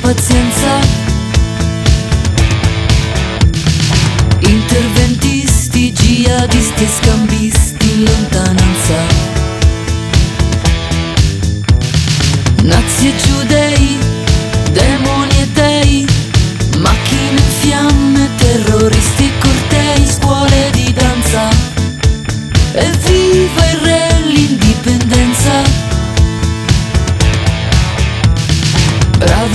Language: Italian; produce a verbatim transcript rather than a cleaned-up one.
pazienza. Interventisti, jihadisti e scambisti in lontananza. Nazi e giudei, demoni e dei, macchine in fiamme, terroristi e cortei, scuole di danza. Evviva il re!